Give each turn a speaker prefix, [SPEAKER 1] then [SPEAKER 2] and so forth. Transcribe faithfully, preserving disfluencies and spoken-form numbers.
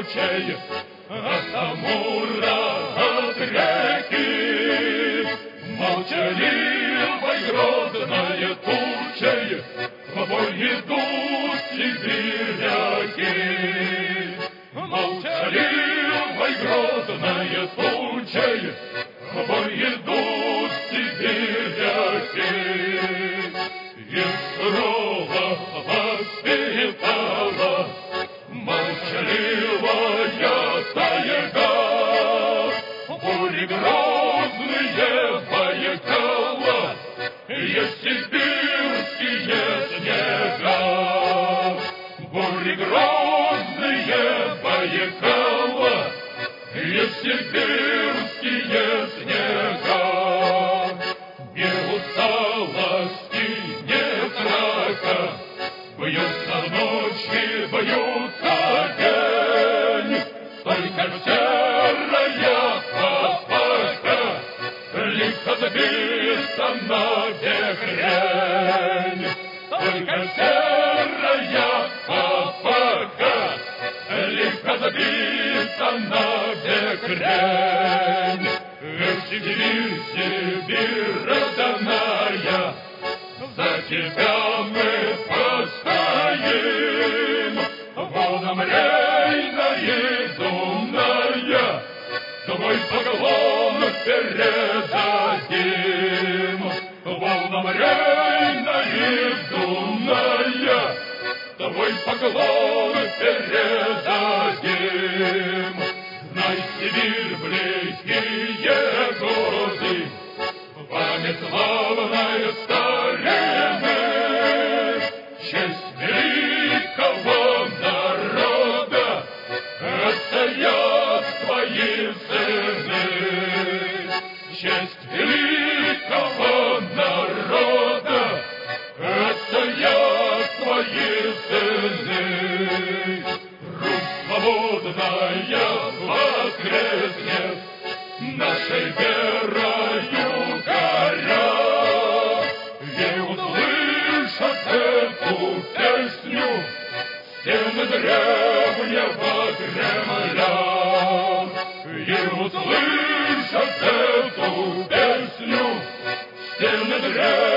[SPEAKER 1] тучей, от Амура, от реки. Молчаливой грозной тучей в бой идут сибиряки. Молчаливой грозной тучей в бой идут сибиряки. Их сурово воспитала молчаливая тайга. Бури грозные Байкала, есть сибирские снега. Бури грозные Байкала, есть сибирские снега. Не усталости, не страха, бьются в ночи, бьются день. Только серая папака лихо сбится на декрень. Только серая папака лихо сбится на декрень. Эх, Сибирь, Сибирь родная, за тебя мы постоим. Волнам рейная, думная, твой поклон передадим. Волнам рейная, думная, твой поклон передадим. Знай, Сибирь, близкие годы, память славная старины, честь великого народа отстоят твои сыны. Честь великого народа отстоят твои сыны. Русь свободная воскреснет нашей верою горя, и услышат эту песню стены древнего Кремля. И услышат эту песню стены древнего